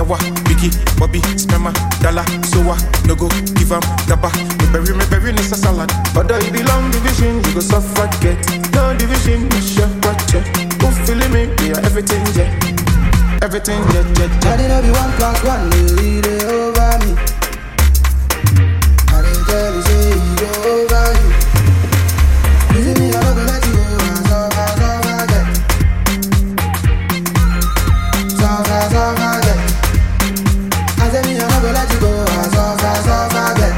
Yawa, Biggie, Bobby, Spema, Dala, Soa, no go, give 'em Gaba. Me bury, is a salad. But though you belong division, you go suffocate. No division, you share what you. Who feeling me? We are everything, yeah. Everything, yeah. I didn't be 1+1, you read it over me. I didn't tell you, say it over you. You see me, I'm not gonna let you go. I said me, I'm not gonna let you go. So forget.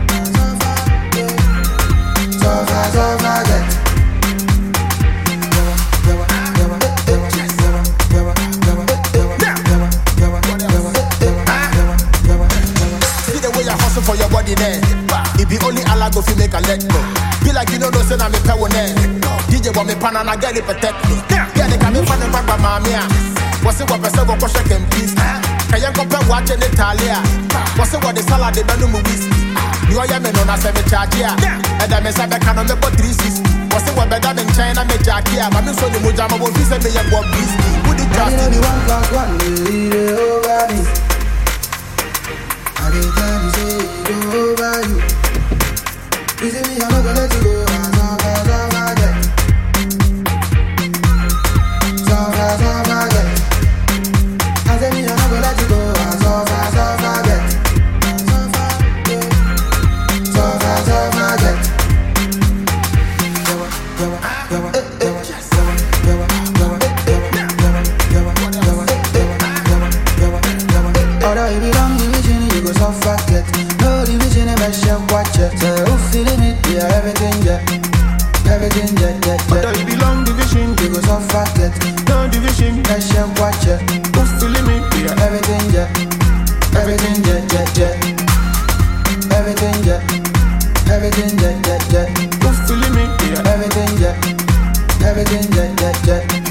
See the way I hustle for your body there. It be only Allah go fi make a let go. Be like you know no say I'm a pioneer. DJ want me pan and I get it protect me. Yeah, they come in from the back by mamia. What's it what person go push them peace? Can you compare watch in Italia? What's it what the salad they don't know whiskey? You are me no na se me charge ya. And I me say back on me for 360. What's it what better than China me jack ya? But me so the mujama won't fi say me ya go whiskey. Who the trust in 1+1, you read it over me. I didn't tell you, say it over you. You see me, I'm not gonna let you go. I said me, I'm not gonna let you go. Although you belong division, you go suffocate. No division, I make sure watch it. So who feeling it? We are everything, yeah. Everything, yeah. Although you belong division, you go suffocate. no division. Make sure watch it. Who feeling me? We are Everything, yeah. Everything, yeah. Everything, yeah. Everything, yeah. Who feeling me? We are Everything, yeah. Everything, yeah.